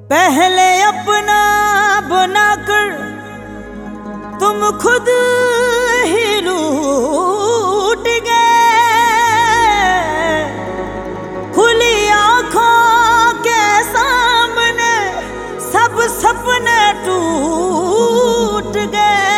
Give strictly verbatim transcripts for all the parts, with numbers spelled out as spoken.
पहले अपना बनाकर तुम खुद ही लूट गए। खुली आंखों के सामने सब सपने टूट गए।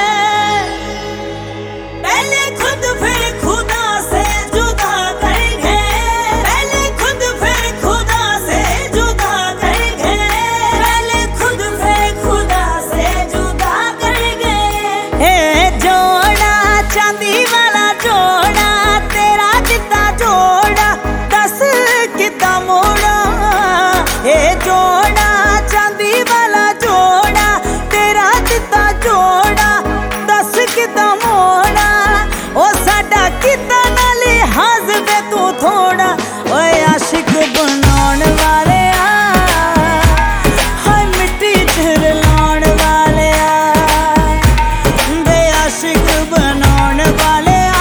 पहले खुद फिर खुदा से जुदा कर गए। पहले खुद फिर खुदा से जुदा कर गए। पहले खुद फिर खुदा से जुदा कर गए। हे जोड़ा चांदी वाला जोड़ा, तेरा दिता जोड़ा दस कितना मोड़ा। हे जोड़ा चांदी वाला जोड़ा, तेरा दिता जोड़ा दस कितना मोड़ा। ओ साडा कितना ना लिहाज वे तू थोड़ा। ओए आशिक बनाने वाले आ, हाय मिट्टी च रलाउण वाले आ। वे आशिक बनाने वाले आ,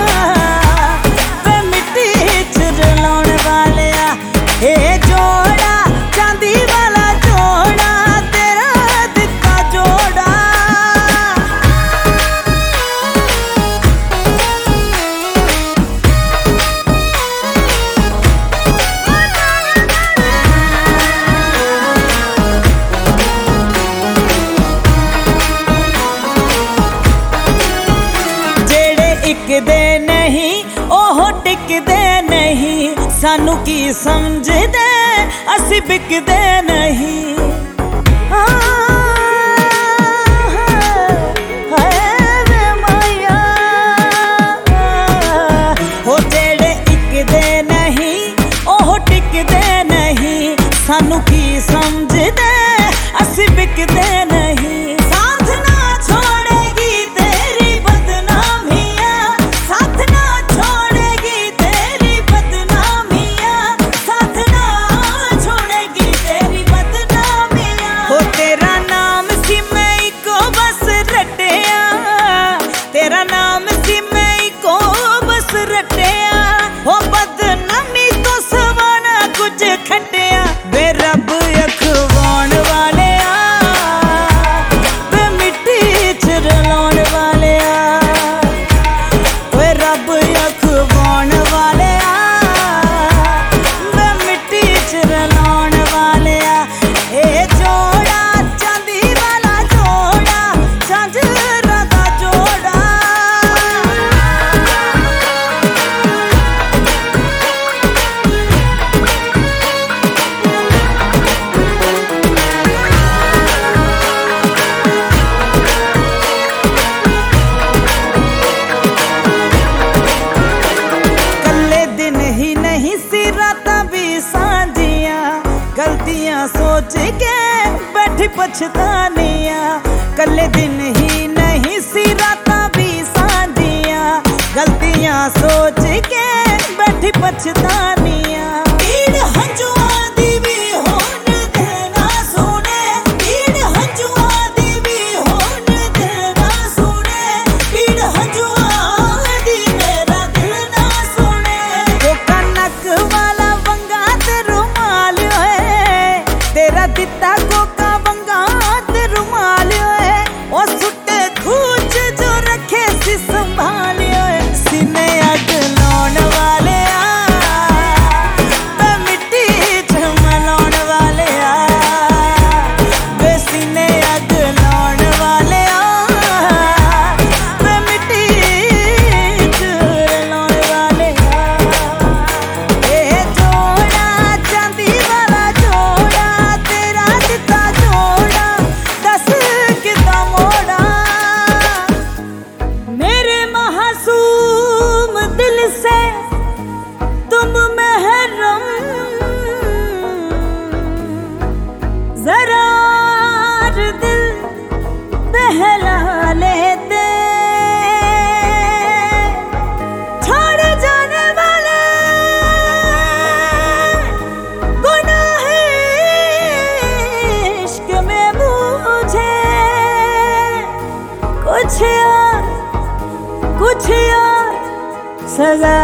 वे मिट्टी च रलाउण वाले आ। हे जोड़ा चांदी वाला जोड़ा, तेरा दिता जोड़ा। टिकदे नहीं ओह टिकदे नहीं, सानू की समझदे असी बिकदे नहीं। हो जेड़े टिकदे नहीं ओह टिकदे नहीं, सानू की समझदे असी बिकदे नहीं। तेरा नाम सी मैं को बस रटिया, हो बदनामी तो सवाना कुछ खटिया। वे रब अखवाण वाले आ, वे मिट्टी च रलाउण वाले आ। वे रब अखवाण वाले आ, वे मिट्टी च रलाउण वाले आ। ए जोड़ा चांदी वाला जोड़ा, झांझरा दा जोड़ा। गलतियां सोच के बैठी पछतानिया, कल्ले दिन ही नहीं सी रातां भी सांझिया। गलतियां सोच के बैठी पछतानिया। पीड़ हंजुआं दी भी होण देना सुने, पीड़ हंजुआं दी भी होण देना सुने। पीड़ हंजुआं दी मेरा दिल ना सुने। वो कनक वाला वंगा ते रुमाल तेरा दिता कोका वंगा ते रुमाल है। ओ सुट्टे खूच जो रखे सी संभाल सीने अग लाउण वाले आ, वे मिट्टी च मलाउण वाले आ। वे सीने अग लाउण वाले आ, वे मिट्टी च रलाउण वाले आ। ए जोड़ा चांदी वाला जोड़ा, तेरा दिता जोड़ा दस कितना मोड़ा। मेरे मासूम दिल से तुम महरम, जरा दिल बहला लेते। छोड़ जाने वाले गुनाह इश्क में मुझे कुछ और कुछ और सजा